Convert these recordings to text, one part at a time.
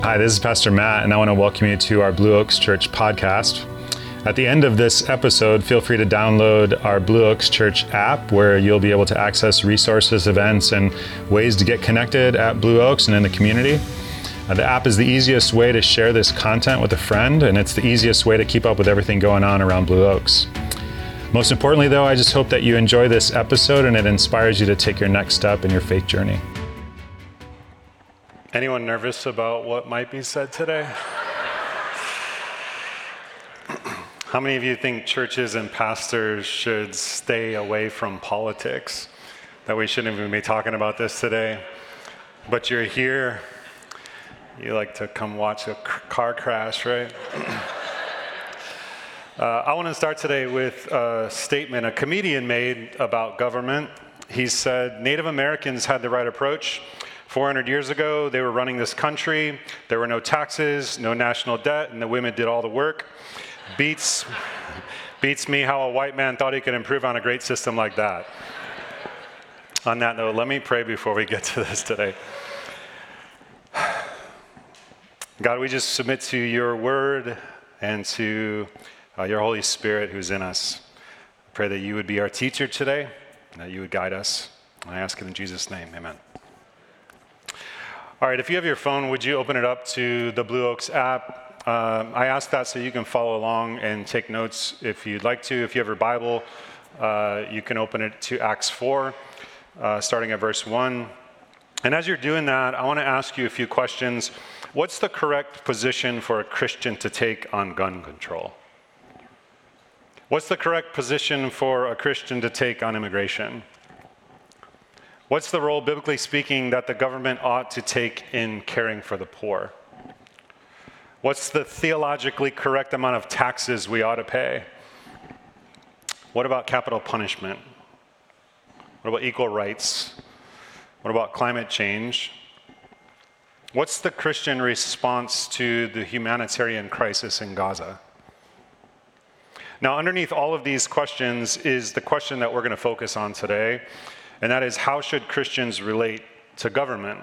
Hi, this is Pastor Matt, and I want to welcome you to our Blue Oaks Church podcast. At the end of this episode, feel free to download our Blue Oaks Church app, where you'll be able to access resources, events, and ways to get connected at Blue Oaks and in the community. The app is the easiest way to share this content with a friend, and it's the easiest way to keep up with everything going on around Blue Oaks. Most importantly, though, I just hope that you enjoy this episode and it inspires you to take your next step in your faith journey. Anyone nervous about what might be said today? How many of you think churches and pastors should stay away from politics? That we shouldn't even be talking about this today? But you're here. You like to come watch a car crash, right? I want to start today with a statement a comedian made about government. He said, Native Americans had the right approach. 400 years ago, they were running this country. There were no taxes, no national debt, and the women did all the work. Beats me how a white man thought he could improve on a great system like that. On that note, let me pray before we get to this today. God, we just submit to your word and to your Holy Spirit who's in us. I pray that you would be our teacher today, and that you would guide us. And I ask it in Jesus' name, amen. All right, if you have your phone, would you open it up to the Blue Oaks app? I ask that so you can follow along and take notes if you'd like to. If you have your Bible, you can open it to Acts 4, starting at verse 1. And as you're doing that, I want to ask you a few questions. What's the correct position for a Christian to take on gun control? What's the correct position for a Christian to take on immigration? What's the role, biblically speaking, that the government ought to take in caring for the poor? What's the theologically correct amount of taxes we ought to pay? What about capital punishment? What about equal rights? What about climate change? What's the Christian response to the humanitarian crisis in Gaza? Now, underneath all of these questions is the question that we're going to focus on today, and that is, how should Christians relate to government?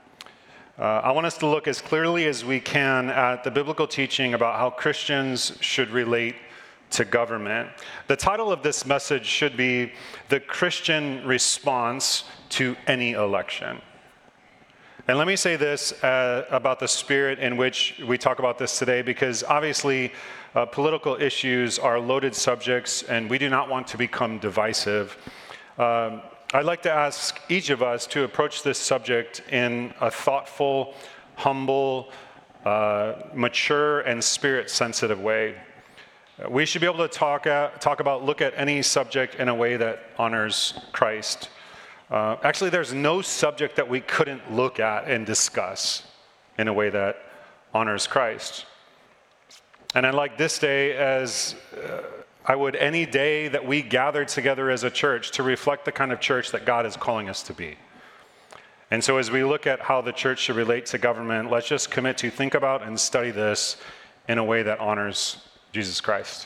I want us to look as clearly as we can at the biblical teaching about how Christians should relate to government. The title of this message should be The Christian Response to Any Election. And let me say this about the spirit in which we talk about this today, because obviously political issues are loaded subjects and we do not want to become divisive. I'd like to ask each of us to approach this subject in a thoughtful, humble, mature, and spirit-sensitive way. We should be able to look at any subject in a way that honors Christ. Actually, there's no subject that we couldn't look at and discuss in a way that honors Christ. And I like this day as I would any day that we gather together as a church to reflect the kind of church that God is calling us to be. And so as we look at how the church should relate to government, let's just commit to think about and study this in a way that honors Jesus Christ.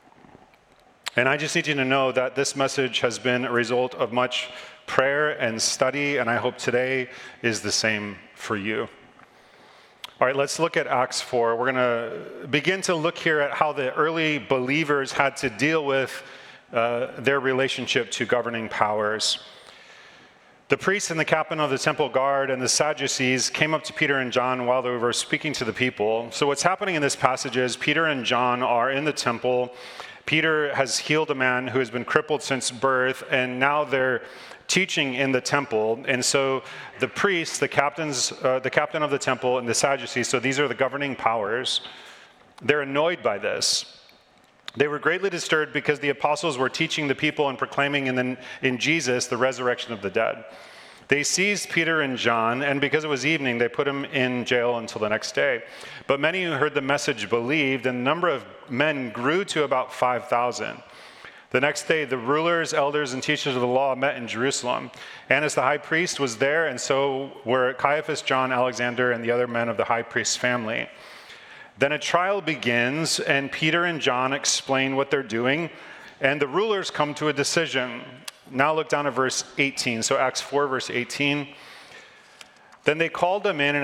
And I just need you to know that this message has been a result of much prayer and study, and I hope today is the same for you. All right, let's look at Acts 4. We're going to begin to look here at how the early believers had to deal with their relationship to governing powers. The priests and the captain of the temple guard and the Sadducees came up to Peter and John while they were speaking to the people. So what's happening in this passage is Peter and John are in the temple. Peter has healed a man who has been crippled since birth, and now they're teaching in the temple. And so the priests, the captain of the temple, and the Sadducees, so these are the governing powers, they're annoyed by this. They were greatly disturbed because the apostles were teaching the people and proclaiming in Jesus the resurrection of the dead. They seized Peter and John, and because it was evening, they put them in jail until the next day. But many who heard the message believed, and the number of men grew to about 5,000. The next day, the rulers, elders, and teachers of the law met in Jerusalem. Annas the high priest was there, and so were Caiaphas, John, Alexander, and the other men of the high priest's family. Then a trial begins, and Peter and John explain what they're doing, and the rulers come to a decision. Now look down at verse 18. So Acts 4, verse 18. Then they called them in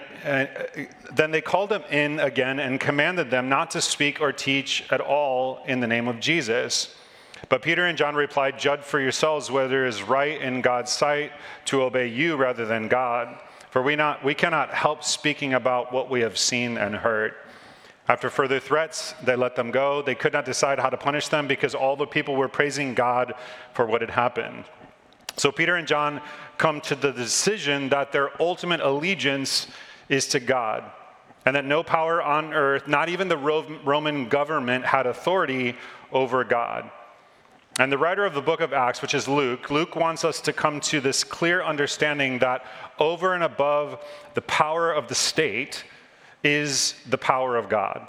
again and commanded them not to speak or teach at all in the name of Jesus. But Peter and John replied, "Judge for yourselves whether it is right in God's sight to obey you rather than God. For we cannot help speaking about what we have seen and heard." After further threats, they let them go. They could not decide how to punish them because all the people were praising God for what had happened. So Peter and John come to the decision that their ultimate allegiance is to God, and that no power on earth, not even the Roman government, had authority over God. And the writer of the book of Acts, which is Luke wants us to come to this clear understanding that over and above the power of the state is the power of God.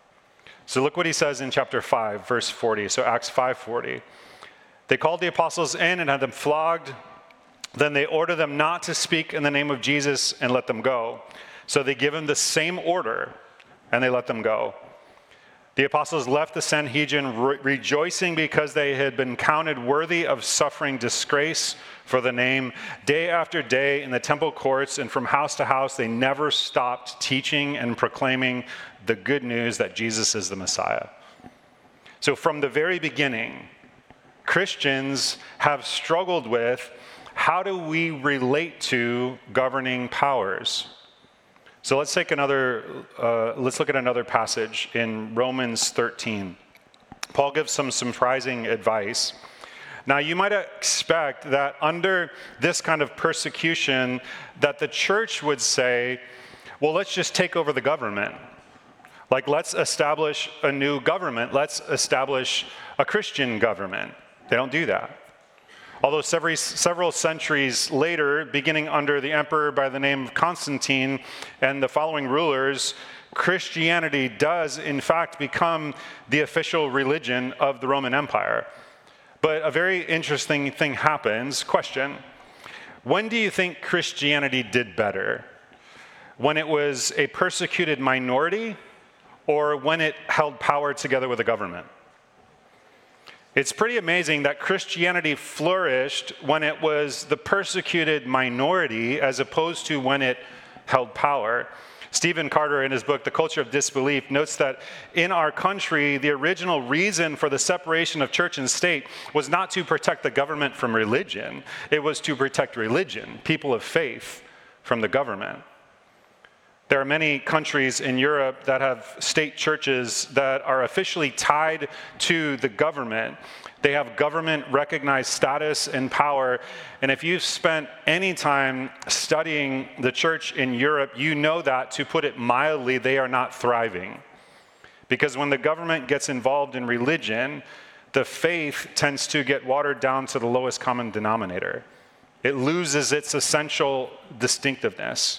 So look what he says in chapter 5, verse 40. So Acts 5:40. They called the apostles in and had them flogged. Then they ordered them not to speak in the name of Jesus and let them go. So they give them the same order and they let them go. The apostles left the Sanhedrin rejoicing because they had been counted worthy of suffering disgrace for the name. Day after day in the temple courts and from house to house, they never stopped teaching and proclaiming the good news that Jesus is the Messiah. So from the very beginning, Christians have struggled with, how do we relate to governing powers? So let's look at another passage in Romans 13. Paul gives some surprising advice. Now, you might expect that under this kind of persecution, that the church would say, well, let's just take over the government. Like, let's establish a new government. Let's establish a Christian government. They don't do that. Although several centuries later, beginning under the emperor by the name of Constantine and the following rulers, Christianity does in fact become the official religion of the Roman Empire. But a very interesting thing happens. Question: when do you think Christianity did better? When it was a persecuted minority, or when it held power together with the government? It's pretty amazing that Christianity flourished when it was the persecuted minority as opposed to when it held power. Stephen Carter, in his book, The Culture of Disbelief, notes that in our country, the original reason for the separation of church and state was not to protect the government from religion. It was to protect religion, people of faith, from the government. There are many countries in Europe that have state churches that are officially tied to the government. They have government-recognized status and power. And if you've spent any time studying the church in Europe, you know that, to put it mildly, they are not thriving. Because when the government gets involved in religion, the faith tends to get watered down to the lowest common denominator. It loses its essential distinctiveness.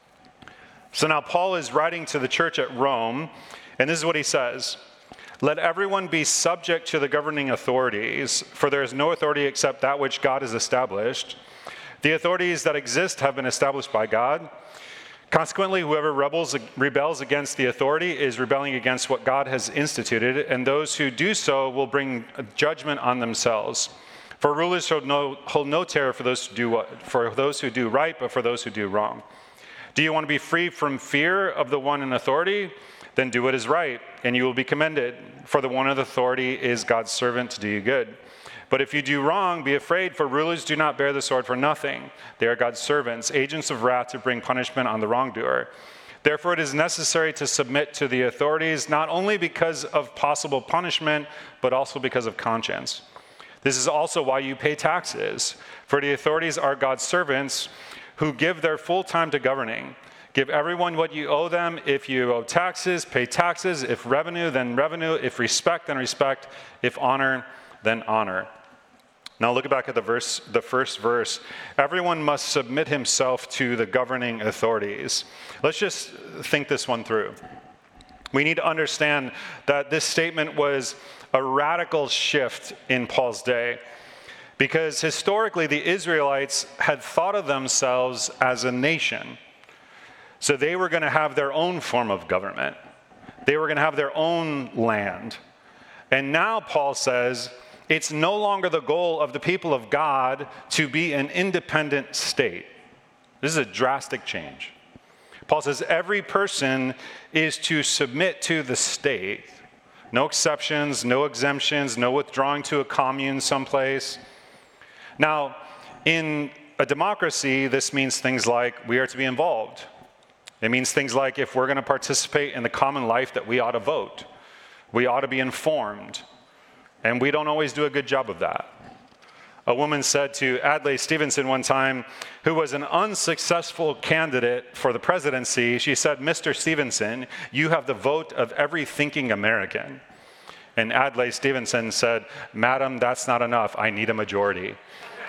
So now Paul is writing to the church at Rome, and this is what he says: "Let everyone be subject to the governing authorities, for there is no authority except that which God has established. The authorities that exist have been established by God. Consequently, whoever rebels against the authority is rebelling against what God has instituted, and those who do so will bring judgment on themselves. For rulers hold no terror for those who do right, but for those who do wrong. Do you want to be free from fear of the one in authority? Then do what is right, and you will be commended. For the one in authority is God's servant to do you good. But if you do wrong, be afraid, for rulers do not bear the sword for nothing. They are God's servants, agents of wrath to bring punishment on the wrongdoer. Therefore, it is necessary to submit to the authorities, not only because of possible punishment, but also because of conscience. This is also why you pay taxes, for the authorities are God's servants who give their full time to governing. Give everyone what you owe them. If you owe taxes, pay taxes. If revenue, then revenue. If respect, then respect. If honor, then honor." Now look back at the first verse. Everyone must submit himself to the governing authorities. Let's just think this one through. We need to understand that this statement was a radical shift in Paul's day, because historically the Israelites had thought of themselves as a nation. So they were going to have their own form of government. They were going to have their own land. And now Paul says it's no longer the goal of the people of God to be an independent state. This is a drastic change. Paul says every person is to submit to the state. No exceptions, no exemptions, no withdrawing to a commune someplace. Now, in a democracy, this means things like we are to be involved. It means things like if we're going to participate in the common life, that we ought to vote. We ought to be informed. And we don't always do a good job of that. A woman said to Adlai Stevenson one time, who was an unsuccessful candidate for the presidency, she said, "Mr. Stevenson, you have the vote of every thinking American." And Adlai Stevenson said, "Madam, that's not enough. I need a majority."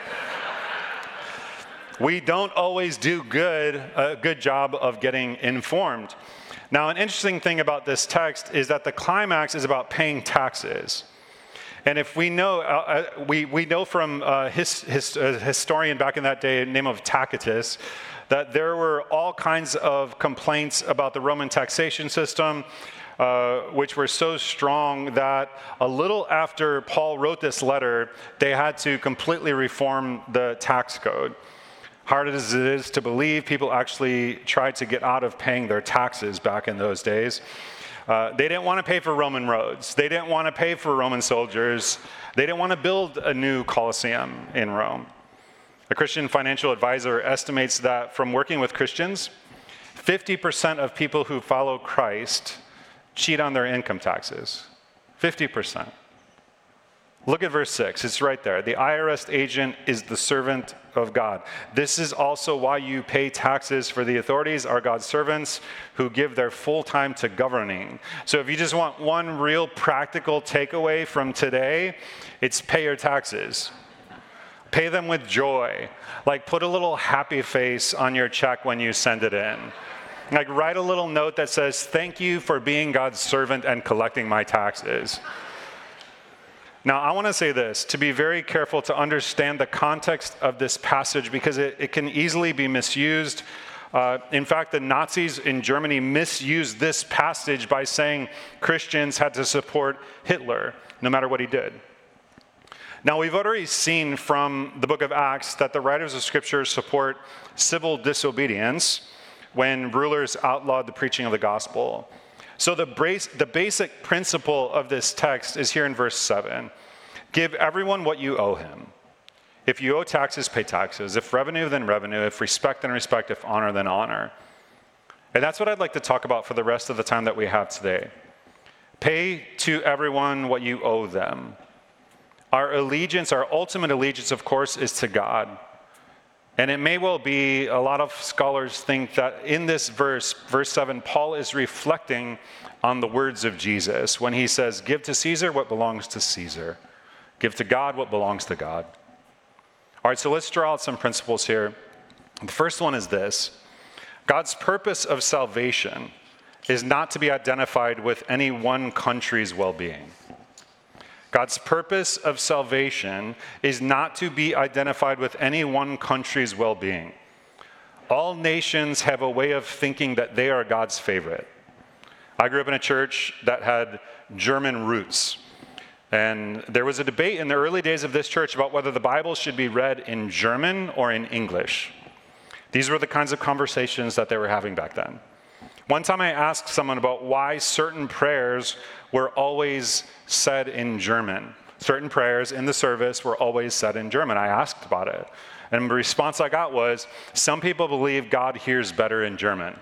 We don't always do a good job of getting informed. Now, an interesting thing about this text is that the climax is about paying taxes. And if we know, we know from a historian back in that day, name of Tacitus, that there were all kinds of complaints about the Roman taxation system, which were so strong that a little after Paul wrote this letter, they had to completely reform the tax code. Hard as it is to believe, people actually tried to get out of paying their taxes back in those days. They didn't want to pay for Roman roads. They didn't want to pay for Roman soldiers. They didn't want to build a new Colosseum in Rome. A Christian financial advisor estimates that from working with Christians, 50% of people who follow Christ cheat on their income taxes. 50%. Look at verse 6. It's right there. The IRS agent is the servant of God. This is also why you pay taxes, for the authorities are God's servants who give their full time to governing. So if you just want one real practical takeaway from today, it's pay your taxes. Pay them with joy. Like put a little happy face on your check when you send it in. Like write a little note that says, "Thank you for being God's servant and collecting my taxes." Now, I want to say this, to be very careful to understand the context of this passage, because it can easily be misused. In fact, the Nazis in Germany misused this passage by saying Christians had to support Hitler, no matter what he did. Now, we've already seen from the book of Acts that the writers of Scripture support civil disobedience when rulers outlawed the preaching of the gospel. So the basic principle of this text is here in verse 7. Give everyone what you owe him. If you owe taxes, pay taxes. If revenue, then revenue. If respect, then respect. If honor, then honor. And that's what I'd like to talk about for the rest of the time that we have today. Pay to everyone what you owe them. Our allegiance, our ultimate allegiance, of course, is to God. And it may well be, a lot of scholars think that in this verse 7, Paul is reflecting on the words of Jesus when he says, "Give to Caesar what belongs to Caesar. Give to God what belongs to God." All right, so let's draw out some principles here. The first one is this. God's purpose of salvation is not to be identified with any one country's well-being. God's purpose of salvation is not to be identified with any one country's well-being. All nations have a way of thinking that they are God's favorite. I grew up in a church that had German roots. And there was a debate in the early days of this church about whether the Bible should be read in German or in English. These were the kinds of conversations that they were having back then. One time I asked someone about why certain prayers were always said in German. Certain prayers in the service were always said in German. I asked about it. And the response I got was, some people believe God hears better in German.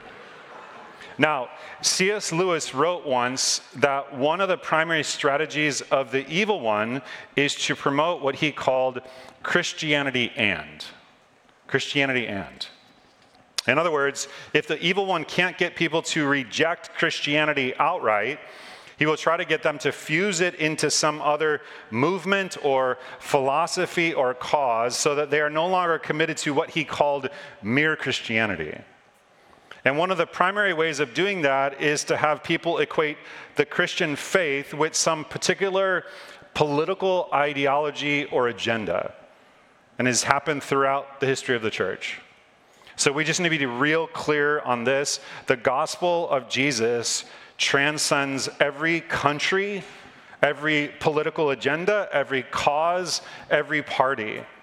Now, C.S. Lewis wrote once that one of the primary strategies of the evil one is to promote what he called Christianity and. Christianity and. In other words, if the evil one can't get people to reject Christianity outright, he will try to get them to fuse it into some other movement or philosophy or cause so that they are no longer committed to what he called mere Christianity. And one of the primary ways of doing that is to have people equate the Christian faith with some particular political ideology or agenda. And has happened throughout the history of the church. So we just need to be real clear on this. The gospel of Jesus transcends every country, every political agenda, every cause, every party.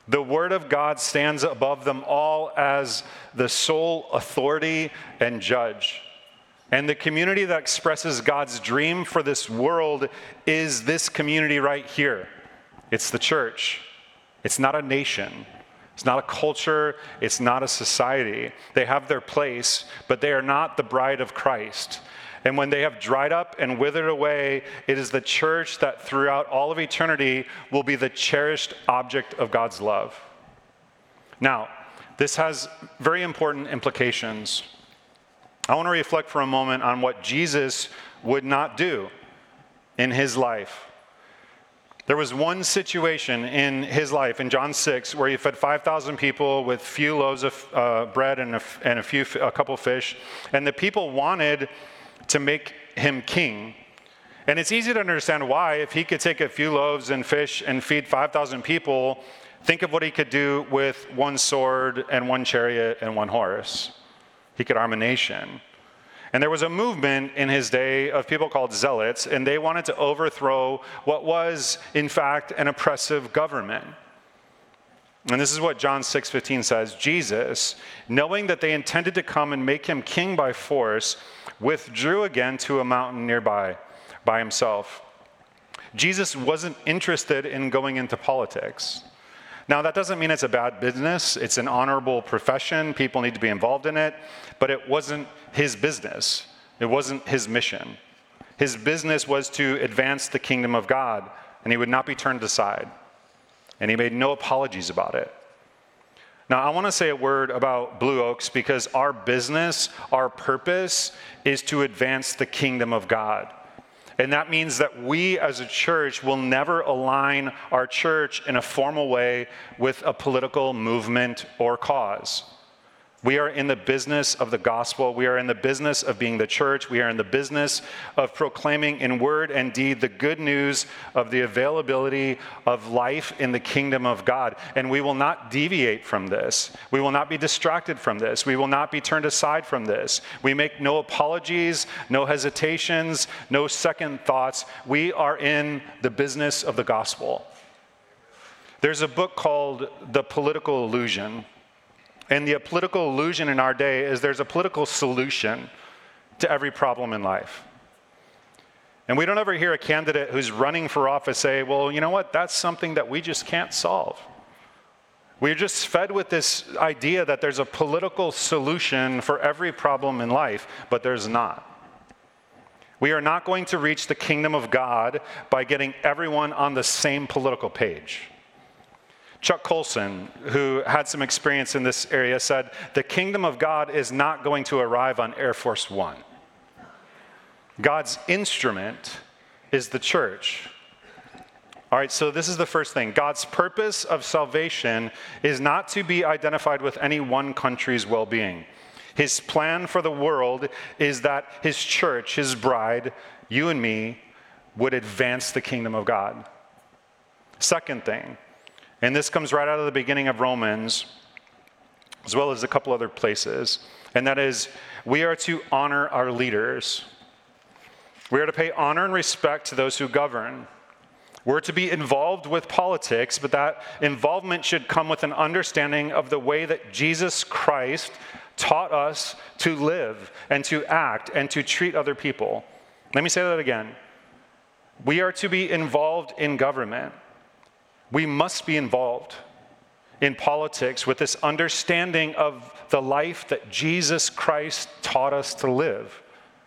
The word of God stands above them all as the sole authority and judge. And the community that expresses God's dream for this world is this community right here. It's the church. It's not a nation. It's not a culture. It's not a society. They have their place, but they are not the bride of Christ. And when they have dried up and withered away, it is the church that throughout all of eternity will be the cherished object of God's love. Now, this has very important implications. I want to reflect for a moment on what Jesus would not do in his life. There was one situation in his life, in John 6, where he fed 5,000 people with few loaves of bread and a couple fish, and the people wanted to make him king. And it's easy to understand why. If he could take a few loaves and fish and feed 5,000 people, think of what he could do with one sword and one chariot and one horse. He could arm a nation. And there was a movement in his day of people called zealots, and they wanted to overthrow what was, in fact, an oppressive government. And this is what John 6:15 says. Jesus, knowing that they intended to come and make him king by force, withdrew again to a mountain nearby by himself. Jesus wasn't interested in going into politics. Now, that doesn't mean it's a bad business. It's an honorable profession. People need to be involved in it. But it wasn't his business. It wasn't his mission. His business was to advance the kingdom of God, and he would not be turned aside. And he made no apologies about it. Now, I want to say a word about Blue Oaks because our business, our purpose is to advance the kingdom of God. And that means that we as a church will never align our church in a formal way with a political movement or cause. We are in the business of the gospel. We are in the business of being the church. We are in the business of proclaiming in word and deed the good news of the availability of life in the kingdom of God. And we will not deviate from this. We will not be distracted from this. We will not be turned aside from this. We make no apologies, no hesitations, no second thoughts. We are in the business of the gospel. There's a book called The Political Illusion. And the political illusion in our day is there's a political solution to every problem in life. And we don't ever hear a candidate who's running for office say, well, you know what, that's something that we just can't solve. We're just fed with this idea that there's a political solution for every problem in life, but there's not. We are not going to reach the kingdom of God by getting everyone on the same political page. Chuck Colson, who had some experience in this area, said, the kingdom of God is not going to arrive on Air Force One. God's instrument is the church. All right, so this is the first thing. God's purpose of salvation is not to be identified with any one country's well-being. His plan for the world is that his church, his bride, you and me, would advance the kingdom of God. Second thing, and this comes right out of the beginning of Romans, as well as a couple other places, and that is, we are to honor our leaders. We are to pay honor and respect to those who govern. We're to be involved with politics, but that involvement should come with an understanding of the way that Jesus Christ taught us to live and to act and to treat other people. Let me say that again. We are to be involved in government. We must be involved in politics with this understanding of the life that Jesus Christ taught us to live.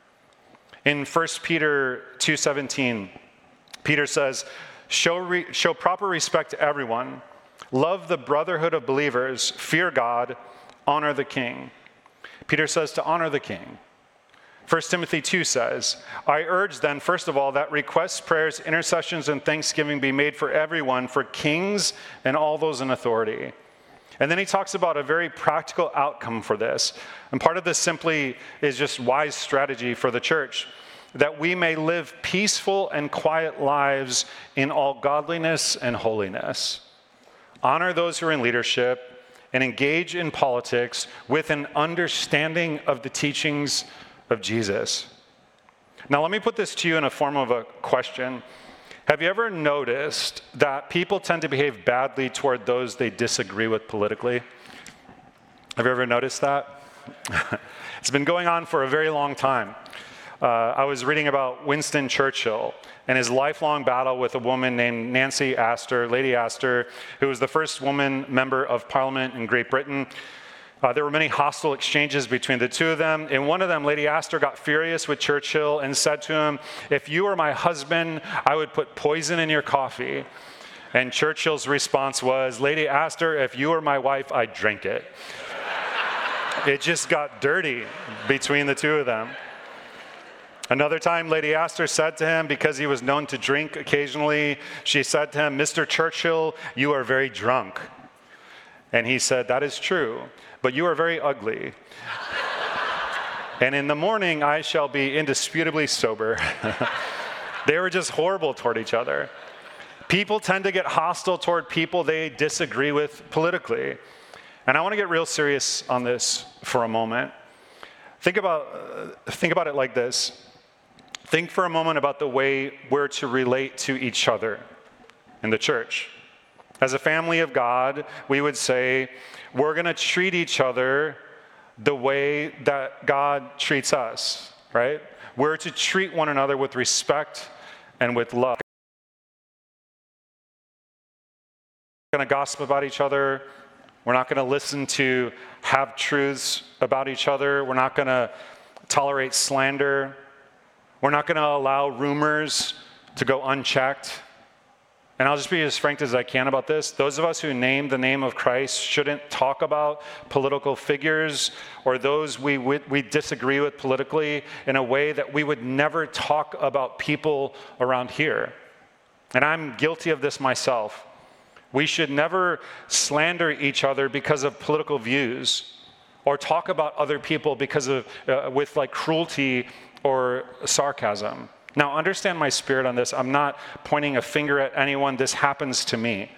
In 1 Peter 2:17, Peter says, show proper respect to everyone, love the brotherhood of believers, fear God, honor the king. Peter says to honor the king. 1 Timothy 2 says, I urge then, first of all, that requests, prayers, intercessions, and thanksgiving be made for everyone, for kings and all those in authority. And then he talks about a very practical outcome for this. And part of this simply is just wise strategy for the church, that we may live peaceful and quiet lives in all godliness and holiness. Honor those who are in leadership and engage in politics with an understanding of the teachings of Jesus. Now, let me put this to you in a form of a question. Have you ever noticed that people tend to behave badly toward those they disagree with politically? Have you ever noticed that? It's been going on for a very long time. I was reading about Winston Churchill and his lifelong battle with a woman named Nancy Astor, Lady Astor, who was the first woman member of Parliament in Great Britain. There were many hostile exchanges between the two of them. In one of them, Lady Astor got furious with Churchill and said to him, "If you were my husband, I would put poison in your coffee." And Churchill's response was, "Lady Astor, if you were my wife, I'd drink it." It just got dirty between the two of them. Another time, Lady Astor said to him, because he was known to drink occasionally, she said to him, "Mr. Churchill, you are very drunk." And he said, "That is true, but you are very ugly. And in the morning, I shall be indisputably sober." They were just horrible toward each other. People tend to get hostile toward people they disagree with politically. And I want to get real serious on this for a moment. Think about it like this. Think for a moment about the way we're to relate to each other in the church. As a family of God, we would say we're going to treat each other the way that God treats us, right? We're to treat one another with respect and with love. We're going to gossip about each other. We're not going to listen to half-truths about each other. We're not going to tolerate slander. We're not going to allow rumors to go unchecked. And I'll just be as frank as I can about this. Those of us who name the name of Christ shouldn't talk about political figures or those we disagree with politically in a way that we would never talk about people around here. And I'm guilty of this myself. We should never slander each other because of political views or talk about other people because of with like cruelty or sarcasm. Now, understand my spirit on this. I'm not pointing a finger at anyone. This happens to me.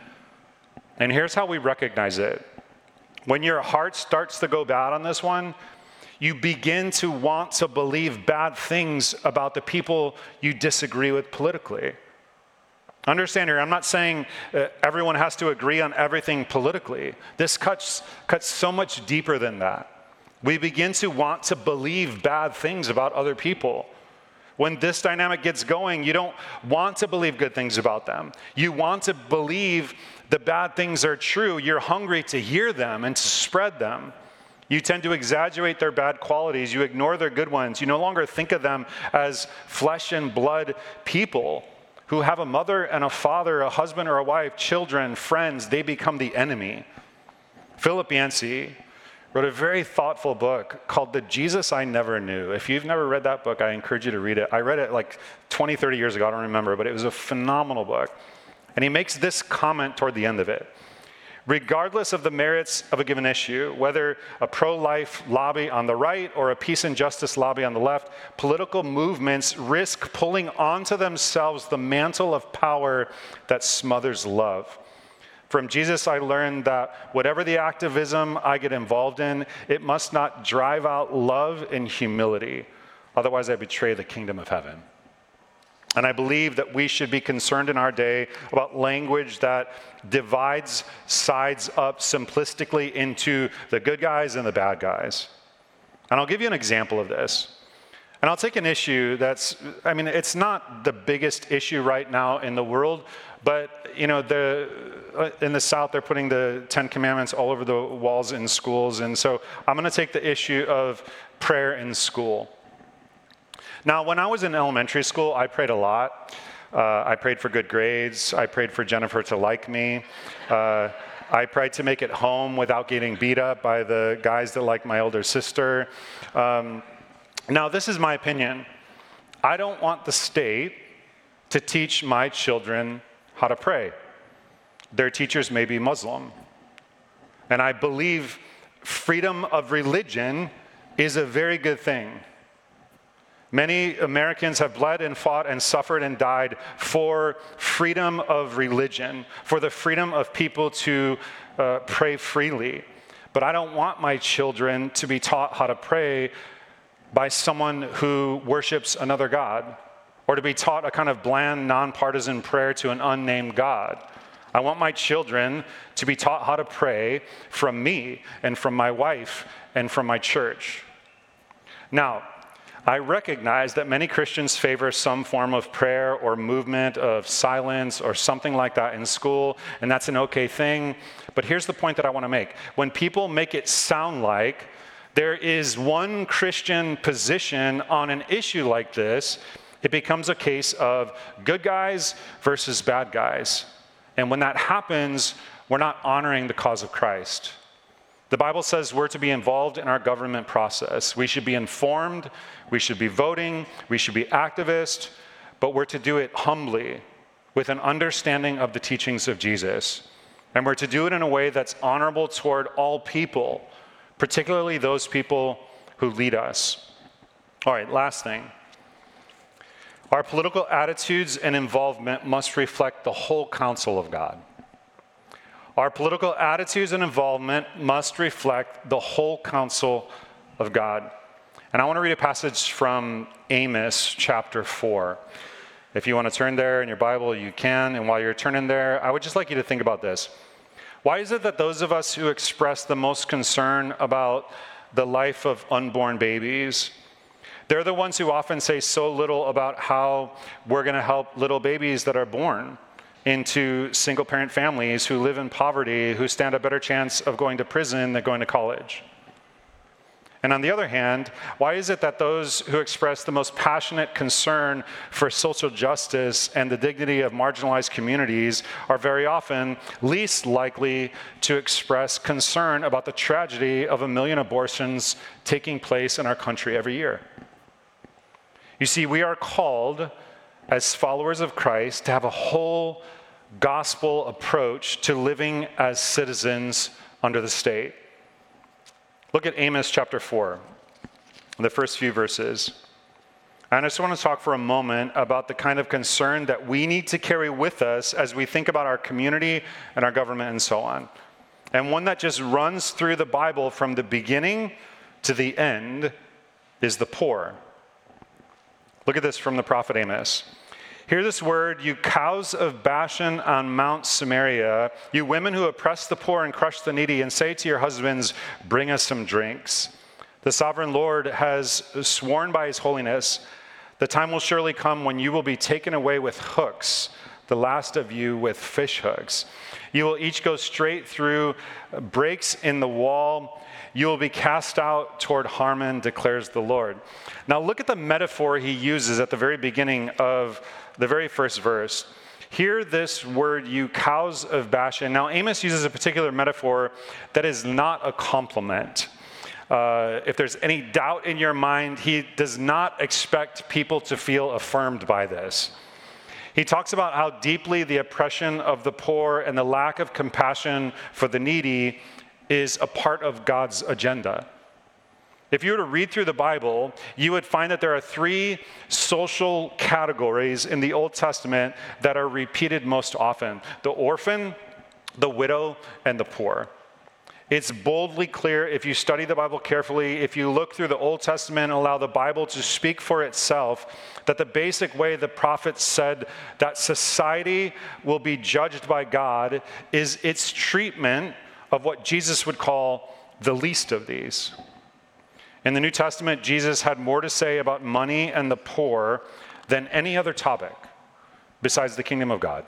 And here's how we recognize it. When your heart starts to go bad on this one, you begin to want to believe bad things about the people you disagree with politically. Understand here, I'm not saying everyone has to agree on everything politically. This cuts so much deeper than that. We begin to want to believe bad things about other people. When this dynamic gets going, you don't want to believe good things about them. You want to believe the bad things are true. You're hungry to hear them and to spread them. You tend to exaggerate their bad qualities. You ignore their good ones. You no longer think of them as flesh and blood people who have a mother and a father, a husband or a wife, children, friends. They become the enemy. Philip Yancey wrote a very thoughtful book called The Jesus I Never Knew. If you've never read that book, I encourage you to read it. I read it like 20, 30 years ago. I don't remember, but it was a phenomenal book. And he makes this comment toward the end of it. Regardless of the merits of a given issue, whether a pro-life lobby on the right or a peace and justice lobby on the left, political movements risk pulling onto themselves the mantle of power that smothers love. From Jesus, I learned that whatever the activism I get involved in, it must not drive out love and humility. Otherwise, I betray the kingdom of heaven. And I believe that we should be concerned in our day about language that divides sides up simplistically into the good guys and the bad guys. And I'll give you an example of this. And I'll take an issue it's not the biggest issue right now in the world, but in the South, they're putting the 10 Commandments all over the walls in schools. And so I'm going to take the issue of prayer in school. Now, when I was in elementary school, I prayed a lot. I prayed for good grades. I prayed for Jennifer to like me. I prayed to make it home without getting beat up by the guys that like my older sister. Now, this is my opinion. I don't want the state to teach my children how to pray. Their teachers may be Muslim. And I believe freedom of religion is a very good thing. Many Americans have bled and fought and suffered and died for freedom of religion, for the freedom of people to pray freely. But I don't want my children to be taught how to pray by someone who worships another God. or to be taught a kind of bland, nonpartisan prayer to an unnamed God. I want my children to be taught how to pray from me and from my wife and from my church. Now, I recognize that many Christians favor some form of prayer or movement of silence or something like that in school, and that's an okay thing. But here's the point that I want to make. When people make it sound like there is one Christian position on an issue like this, it becomes a case of good guys versus bad guys. And when that happens, we're not honoring the cause of Christ. The Bible says we're to be involved in our government process. We should be informed, we should be voting, we should be activists, but we're to do it humbly with an understanding of the teachings of Jesus. And we're to do it in a way that's honorable toward all people, particularly those people who lead us. All right, last thing. Our political attitudes and involvement must reflect the whole counsel of God. Our political attitudes and involvement must reflect the whole counsel of God. And I want to read a passage from Amos chapter 4. If you want to turn there in your Bible, you can. And while you're turning there, I would just like you to think about this. Why is it that those of us who express the most concern about the life of unborn babies, they're the ones who often say so little about how we're going to help little babies that are born into single-parent families who live in poverty, who stand a better chance of going to prison than going to college? And on the other hand, why is it that those who express the most passionate concern for social justice and the dignity of marginalized communities are very often least likely to express concern about the tragedy of 1 million abortions taking place in our country every year? You see, we are called as followers of Christ to have a whole gospel approach to living as citizens under the state. Look at Amos chapter 4, the first few verses. I just want to talk for a moment about the kind of concern that we need to carry with us as we think about our community and our government and so on. And one that just runs through the Bible from the beginning to the end is the poor. Look at this from the prophet Amos. Hear this word, you cows of Bashan on Mount Samaria, you women who oppress the poor and crush the needy, and say to your husbands, bring us some drinks. The sovereign Lord has sworn by his holiness, the time will surely come when you will be taken away with hooks, the last of you with fish hooks. You will each go straight through breaks in the wall. You will be cast out toward Harmon, declares the Lord. Now look at the metaphor he uses at the very beginning of the very first verse. Hear this word, you cows of Bashan. Now Amos uses a particular metaphor that is not a compliment. If there's any doubt in your mind, he does not expect people to feel affirmed by this. He talks about how deeply the oppression of the poor and the lack of compassion for the needy is a part of God's agenda. If you were to read through the Bible, you would find that there are 3 social categories in the Old Testament that are repeated most often: the orphan, the widow, and the poor. It's boldly clear if you study the Bible carefully, if you look through the Old Testament and allow the Bible to speak for itself, that the basic way the prophets said that society will be judged by God is its treatment of what Jesus would call the least of these. In the New Testament, Jesus had more to say about money and the poor than any other topic besides the kingdom of God.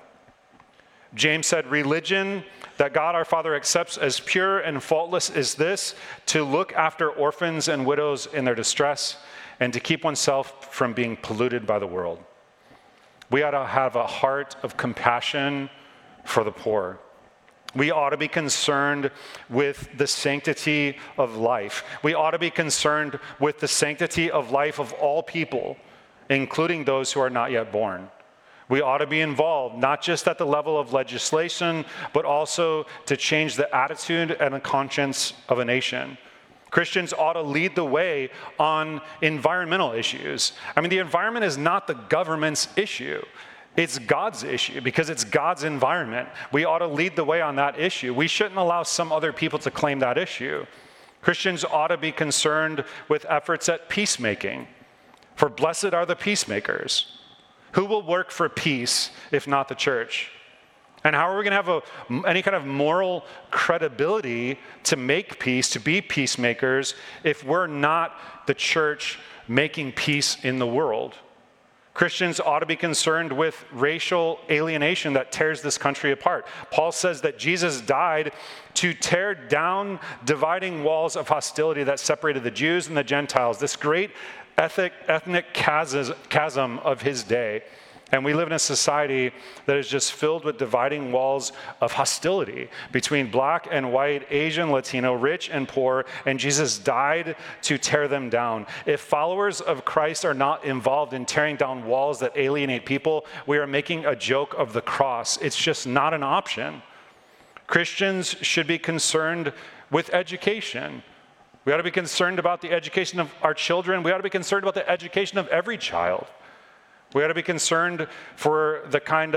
James said, religion that God our Father accepts as pure and faultless is this, to look after orphans and widows in their distress and to keep oneself from being polluted by the world. We ought to have a heart of compassion for the poor. We ought to be concerned with the sanctity of life. We ought to be concerned with the sanctity of life of all people, including those who are not yet born. We ought to be involved, not just at the level of legislation, but also to change the attitude and the conscience of a nation. Christians ought to lead the way on environmental issues. I mean, the environment is not the government's issue. It's God's issue because it's God's environment. We ought to lead the way on that issue. We shouldn't allow some other people to claim that issue. Christians ought to be concerned with efforts at peacemaking, for blessed are the peacemakers. Who will work for peace if not the church? And how are we going to have any kind of moral credibility to make peace, to be peacemakers, if we're not the church making peace in the world? Christians ought to be concerned with racial alienation that tears this country apart. Paul says that Jesus died to tear down dividing walls of hostility that separated the Jews and the Gentiles, this great ethnic chasm of his day. And we live in a society that is just filled with dividing walls of hostility between black and white, Asian, Latino, rich and poor, and Jesus died to tear them down. If followers of Christ are not involved in tearing down walls that alienate people, we are making a joke of the cross. It's just not an option. Christians should be concerned with education. We ought to be concerned about the education of our children. We ought to be concerned about the education of every child. We ought to be concerned for a kind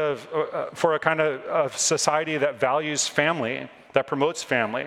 of society that values family, that promotes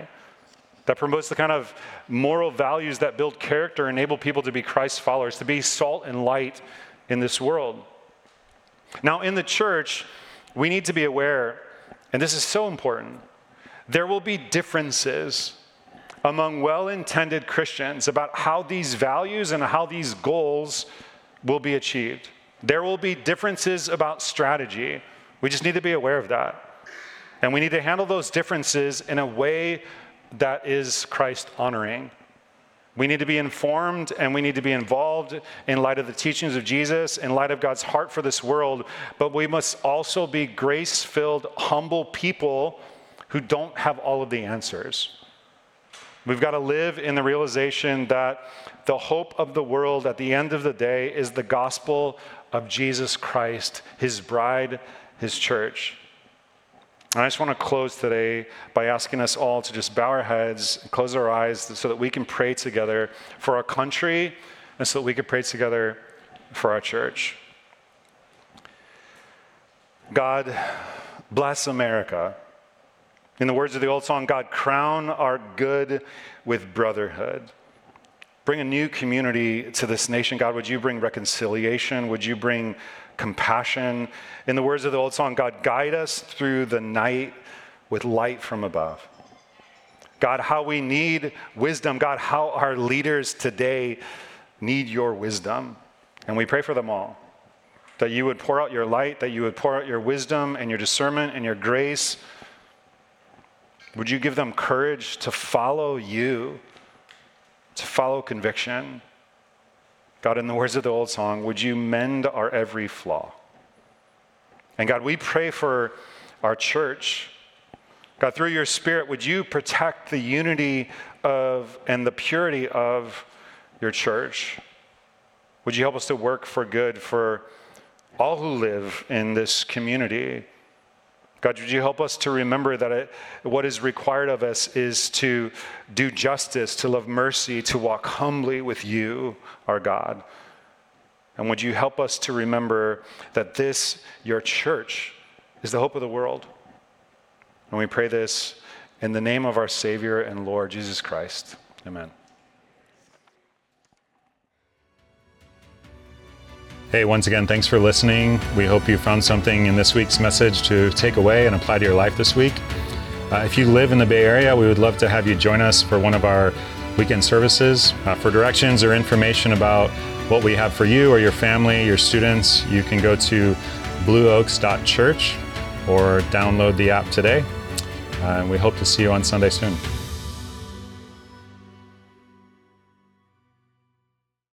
the kind of moral values that build character, enable people to be Christ followers, to be salt and light in this world. Now, in the church, we need to be aware, and this is so important, there will be differences among well-intended Christians about how these values and how these goals will be achieved. There will be differences about strategy. We just need to be aware of that. And we need to handle those differences in a way that is Christ-honoring. We need to be informed and we need to be involved in light of the teachings of Jesus, in light of God's heart for this world, but we must also be grace-filled, humble people who don't have all of the answers. We've got to live in the realization that the hope of the world at the end of the day is the gospel of Jesus Christ, his bride, his church. And I just want to close today by asking us all to just bow our heads, close our eyes so that we can pray together for our country and so that we can pray together for our church. God, bless America. In the words of the old song, God, crown our good with brotherhood. Bring a new community to this nation. God, would you bring reconciliation? Would you bring compassion? In the words of the old song, God, guide us through the night with light from above. God, how we need wisdom. God, how our leaders today need your wisdom. And we pray for them all, that you would pour out your light, that you would pour out your wisdom and your discernment and your grace. Would you give them courage to follow you, to follow conviction? God, in the words of the old song, would you mend our every flaw? And God, we pray for our church. God, through your Spirit, would you protect the unity of and the purity of your church? Would you help us to work for good for all who live in this community? God, would you help us to remember that what is required of us is to do justice, to love mercy, to walk humbly with you, our God. And would you help us to remember that this, your church, is the hope of the world. And we pray this in the name of our Savior and Lord, Jesus Christ. Amen. Hey, once again, thanks for listening. We hope you found something in this week's message to take away and apply to your life this week. If you live in the Bay Area, we would love to have you join us for one of our weekend services. For directions or information about what we have for you or your family, your students, you can go to blueoaks.church or download the app today. And we hope to see you on Sunday soon.